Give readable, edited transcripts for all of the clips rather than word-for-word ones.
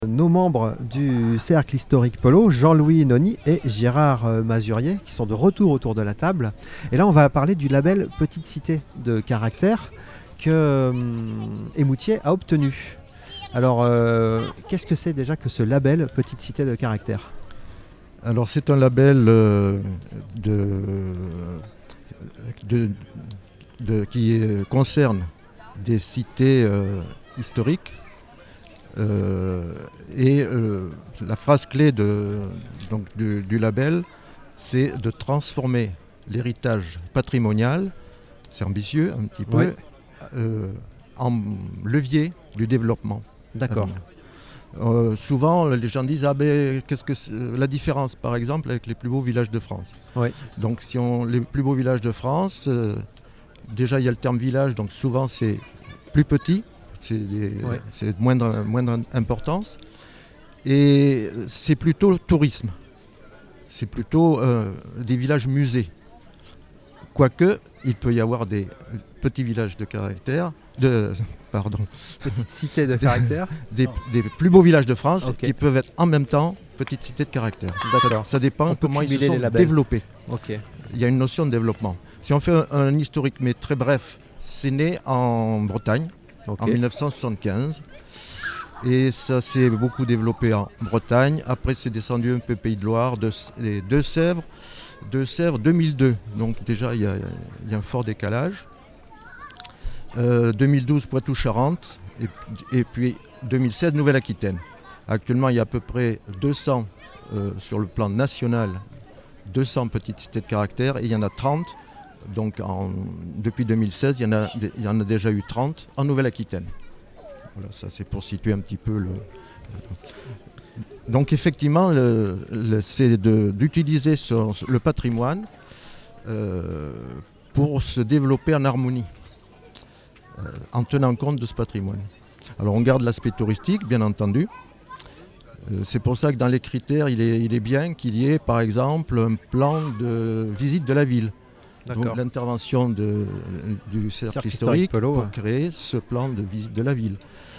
Nos membres du Cercle historique Polo, Jean-Louis Noni et Gérard Mazurier, qui sont de retour autour de la table. Et là, on va parler du label Petite Cité de Caractère que Émoutier a obtenu. Alors, qu'est-ce que c'est déjà que ce label Petite Cité de Caractère ? Alors, c'est un label qui concerne des cités historiques. La phrase clé du label, c'est de transformer l'héritage patrimonial, c'est ambitieux un petit peu, en levier du développement. D'accord. Souvent, les gens disent qu'est-ce que c'est la différence, par exemple, avec les plus beaux villages de France. Oui. Donc, les plus beaux villages de France, déjà il y a le terme village, donc souvent c'est plus petit. C'est de moindre importance. Et c'est plutôt le tourisme. C'est plutôt des villages musées. Quoique, il peut y avoir des petits villages de caractère, Petite cité de caractère. des plus beaux villages de France qui peuvent être en même temps petites cités de caractère. Ça dépend comment ils se sont développés. Il y a une notion de développement. Si on fait un historique, mais très bref, c'est né en Bretagne. En 1975, et ça s'est beaucoup développé en Bretagne. Après, c'est descendu un peu Pays de Loire, les Deux-Sèvres 2002. Donc déjà, il y a un fort décalage. 2012, Poitou-Charentes, et puis 2016, Nouvelle-Aquitaine. Actuellement, il y a à peu près 200 sur le plan national, 200 petites cités de caractère, et il y en a 30. Donc depuis 2016, il y en a déjà eu 30 en Nouvelle-Aquitaine. Voilà, ça c'est pour situer un petit peu Donc effectivement, c'est d'utiliser le patrimoine pour se développer en harmonie, en tenant compte de ce patrimoine. Alors on garde l'aspect touristique, bien entendu. C'est pour ça que dans les critères, il est bien qu'il y ait par exemple un plan de visite de la ville. D'accord. Donc l'intervention du cercle historique Polo, pour créer ce plan de visite de la ville.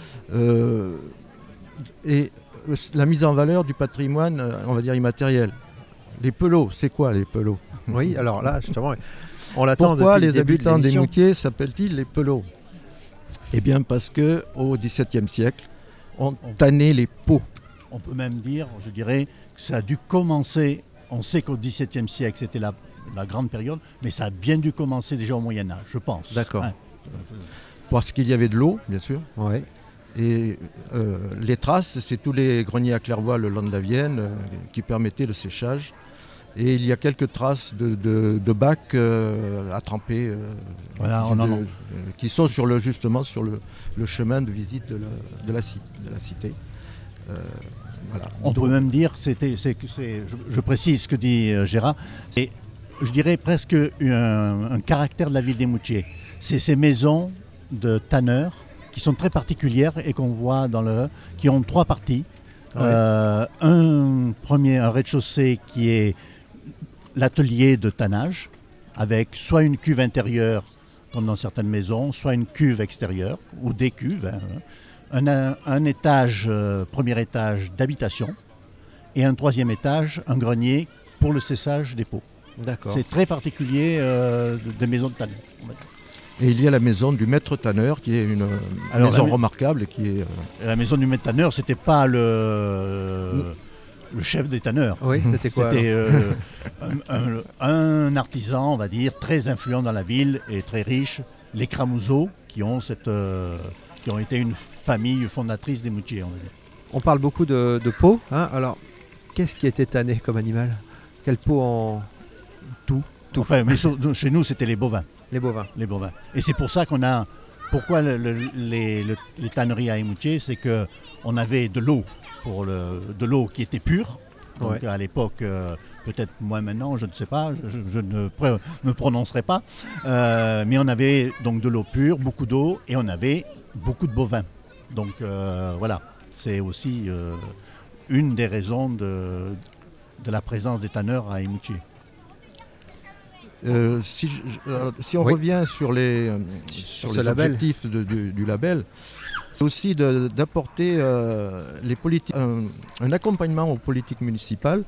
Et la mise en valeur du patrimoine, on va dire immatériel. Les pelots, c'est quoi les pelots ? Oui, alors là, justement, on l'attend. Pourquoi depuis les le début habitants de d'Émoutier s'appellent-ils les pelots ? Eh bien parce qu'au XVIIe siècle, on tannait les pots. On peut même dire, je dirais, que ça a dû commencer, on sait qu'au XVIIe siècle, c'était la grande période, mais ça a bien dû commencer déjà au Moyen-Âge, je pense. D'accord. Parce qu'il y avait de l'eau, bien sûr. Oui. Et les traces, c'est tous les greniers à claire-voie le long de la Vienne qui permettaient le séchage. Et il y a quelques traces de bacs à tremper qui sont justement sur le chemin de visite de la cité. Voilà. On peut même dire, je précise ce que dit Gérard, c'est, je dirais presque un caractère de la ville d'Émoutier. C'est ces maisons de tanneurs qui sont très particulières et qu'on voit qui ont trois parties. Un rez-de-chaussée qui est l'atelier de tannage, avec soit une cuve intérieure, comme dans certaines maisons, soit une cuve extérieure, ou des cuves. Un étage, premier étage d'habitation, et un troisième étage, un grenier pour le séchage des pots. D'accord. C'est très particulier des maisons de tanneurs. Et il y a la maison du maître tanneur, qui est une maison remarquable. La maison du maître tanneur, c'était pas le chef des tanneurs. Oui, c'était quoi ? C'était un artisan, on va dire, très influent dans la ville et très riche, les Cramouzeaux, qui ont été une famille fondatrice d'Émoutier, on va dire. On parle beaucoup de peaux. Alors, qu'est-ce qui était tanné comme animal ? Quelle peau en tout ? Enfin, mais chez nous, c'était les bovins. Les bovins. Les bovins. Et c'est pour ça pourquoi les tanneries à Émoutier, c'est qu'on avait de l'eau, de l'eau qui était pure. Donc à l'époque, peut-être moins maintenant, je ne sais pas, je ne me prononcerai pas. Mais on avait donc de l'eau pure, beaucoup d'eau, et on avait beaucoup de bovins. Donc voilà, c'est aussi une des raisons de la présence des tanneurs à Émoutier. Si on revient sur l'objectif du label, C'est aussi d'apporter un accompagnement aux politiques municipales.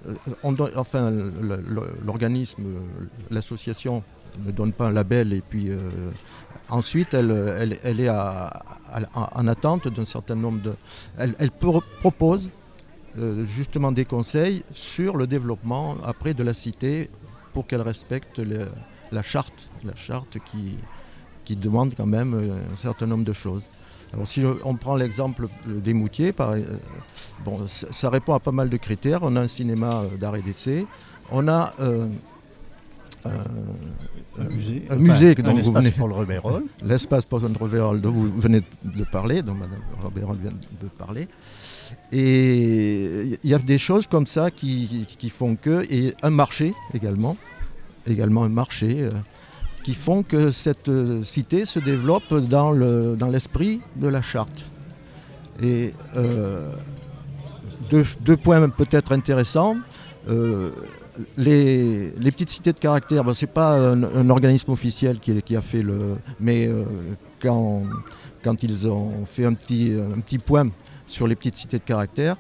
L'organisme, l'association ne donne pas un label et puis ensuite elle est en attente d'un certain nombre de... Elle propose justement des conseils sur le développement après de la cité pour qu'elle respecte la charte qui demande quand même un certain nombre de choses. Alors si on prend l'exemple des Moutiers, ça répond à pas mal de critères. On a un cinéma d'art et d'essai, on a un musée dont vous venez, pour le Rebérol. L'espace pour le Rebérol dont vous venez de parler, dont Mme Rebérol vient de parler. Et il y a des choses comme ça qui font que, et un marché également un marché qui font que cette cité se développe dans l'esprit de la charte. Et deux points peut-être intéressants. Les petites cités de caractère, ce n'est pas un organisme officiel qui a fait mais quand ils ont fait un petit point sur les petites cités de caractère,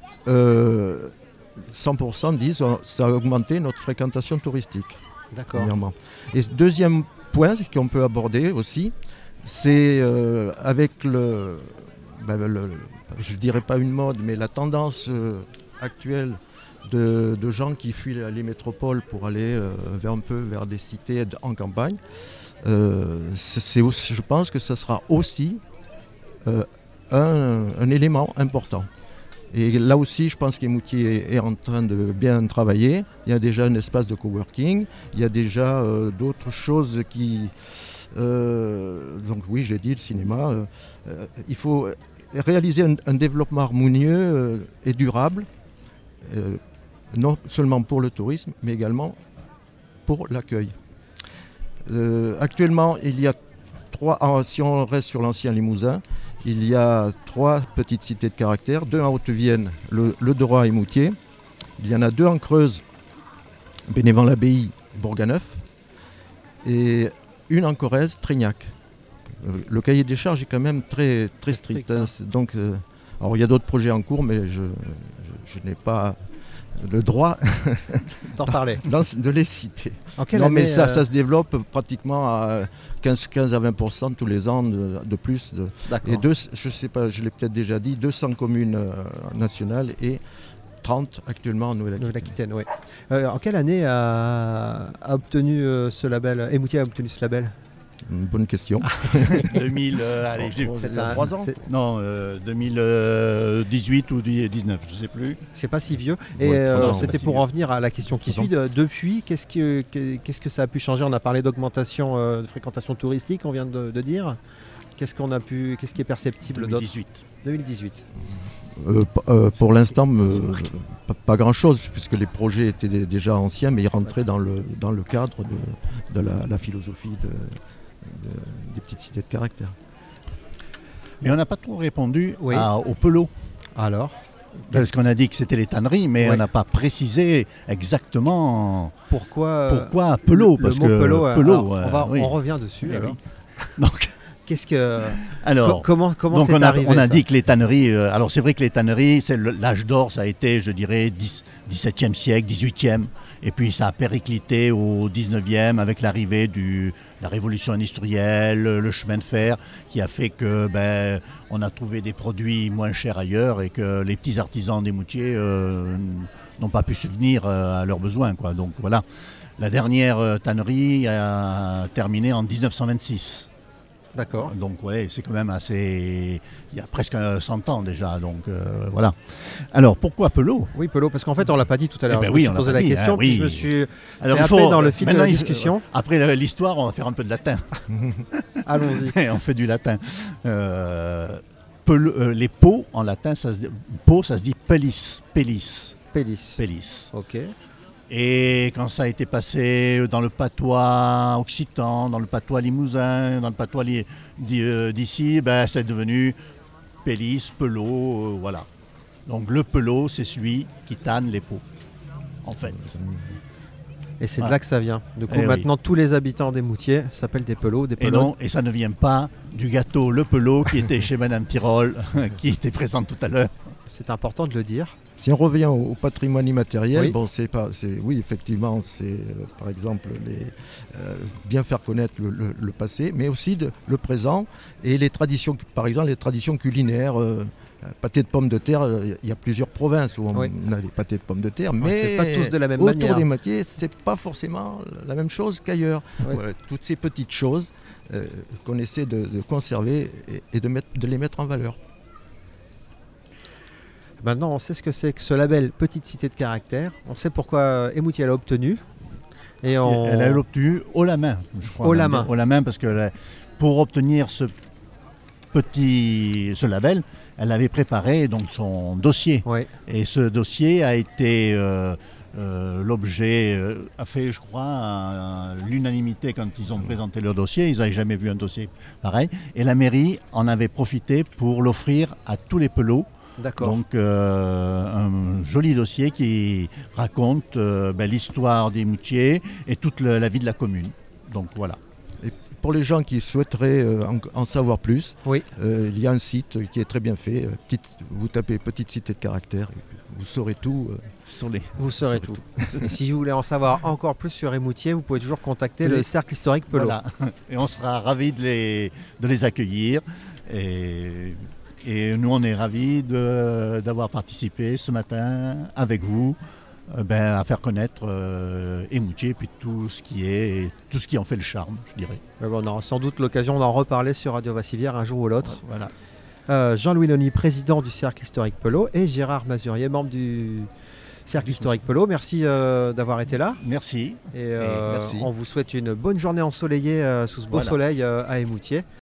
100% disent que ça a augmenté notre fréquentation touristique. D'accord. Et deuxième point qu'on peut aborder aussi, c'est avec je ne dirais pas une mode, mais la tendance actuelle de gens qui fuient les métropoles pour aller vers des cités en campagne. Je pense que ce sera aussi un élément important. Et là aussi, je pense qu'Imoutier est en train de bien travailler. Il y a déjà un espace de coworking, il y a déjà d'autres choses qui... donc oui, je l'ai dit, le cinéma. Il faut réaliser un développement harmonieux et durable, non seulement pour le tourisme, mais également pour l'accueil. Actuellement, il y a si on reste sur l'ancien Limousin, il y a 3 petites cités de caractère, 2 en Haute-Vienne, le Droit et Moutier. Il y en a 2 en Creuse, Bénévent-l'Abbaye, Bourganeuf, et une en Corrèze, Trignac. Le cahier des charges est quand même très, très strict. Donc, alors il y a d'autres projets en cours, mais je n'ai pas le droit d'en parler, de les citer. Mais ça se développe pratiquement à 15 à 20% tous les ans de plus. Et je ne sais pas, je l'ai peut-être déjà dit, 200 communes nationales et 30 actuellement en Nouvelle-Aquitaine. Oui. En quelle année a obtenu ce label, Imoutier a obtenu ce label? Une bonne question. 2000, allez, j'ai 3 ans. Non, 2018 ou 2019, je ne sais plus. C'est pas si vieux. Et c'était pour en venir à la question qui suit. Depuis, qu'est-ce que ça a pu changer? On a parlé d'augmentation de fréquentation touristique, on vient de dire. Qu'est-ce qui est perceptible 2018. Pour l'instant, pas grand-chose, puisque les projets étaient déjà anciens, mais ils rentraient dans le cadre de la philosophie des petites cités de caractère. Mais on n'a pas trop répondu au pelot. Alors parce qu'on a dit que c'était les tanneries, mais on n'a pas précisé exactement pourquoi pelot. Parce que pelot, on revient dessus. Alors. Donc, qu'est-ce que comment donc c'est arrivé? On a dit que les tanneries. Alors c'est vrai que les tanneries, c'est l'âge d'or, ça a été, je dirais, 17e siècle, 18e. Et puis ça a périclité au 19e avec l'arrivée de la révolution industrielle, le chemin de fer, qui a fait que on a trouvé des produits moins chers ailleurs et que les petits artisans des Moutiers n'ont pas pu subvenir à leurs besoins, quoi. Donc voilà, la dernière tannerie a terminé en 1926. D'accord. Donc ouais, c'est quand même assez... Il y a presque 100 ans déjà, donc voilà. Alors pourquoi pelot? Oui, pelot, parce qu'en fait on l'a pas dit tout à l'heure. Je me suis posé la question, puis je me suis fait dans le fil de la discussion. Après l'histoire, on va faire un peu de latin. Allons-y. On fait du latin. Les pots, en latin, ça se dit pellis. Pellis. Pellis. Ok. Et quand ça a été passé dans le patois occitan, dans le patois limousin, dans le patois d'ici, c'est devenu pellis, pelot, voilà. Donc le pelot, c'est celui qui tanne les pots, en fait. Et c'est de là que ça vient. Du coup, maintenant, tous les habitants d'Eymoutiers s'appellent des pelots. Et ça ne vient pas du gâteau Le Pelot qui était chez Madame Tirole, qui était présente tout à l'heure. C'est important de le dire. Si on revient au patrimoine immatériel, oui, effectivement, c'est par exemple bien faire connaître le passé, mais aussi le présent et les traditions, par exemple les traditions culinaires. Pâté de pommes de terre, il y a plusieurs provinces où on a des pâtés de pommes de terre, mais pas tous de la même manière. Autour d'Eymoutiers, c'est pas forcément la même chose qu'ailleurs. Toutes ces petites choses qu'on essaie de conserver et de les mettre en valeur. Maintenant, on sait ce que c'est que ce label Petite Cité de Caractère. On sait pourquoi Eymoutiers l'a obtenu. Elle l'a obtenu haut la main, je crois. Haut la main, parce que pour obtenir ce label, elle avait préparé donc son dossier. Et ce dossier a été l'objet, a fait, je crois, l'unanimité quand ils ont présenté leur dossier. Ils n'avaient jamais vu un dossier pareil. Et la mairie en avait profité pour l'offrir à tous les pelots. D'accord. Donc un joli dossier qui raconte l'histoire d'Eymoutiers et toute la vie de la commune. Donc voilà. Et pour les gens qui souhaiteraient en savoir plus, il y a un site qui est très bien fait. Vous tapez Petite Cité de Caractère, vous saurez tout. Vous saurez tout. Et si vous voulez en savoir encore plus sur Eymoutiers, vous pouvez toujours contacter le Cercle Historique Pelot. Voilà. Et on sera ravis de les accueillir. Et nous, on est ravis d'avoir participé ce matin avec vous à faire connaître Eymoutiers et puis tout ce qui en fait le charme, je dirais. On aura sans doute l'occasion d'en reparler sur Radio Vassivière un jour ou l'autre. Voilà. Jean-Louis Nony, président du Cercle Historique Pelot, et Gérard Mazurier, membre du Cercle Historique Pelot. Merci d'avoir été là. Merci. Et merci. On vous souhaite une bonne journée ensoleillée sous ce beau soleil à Eymoutiers.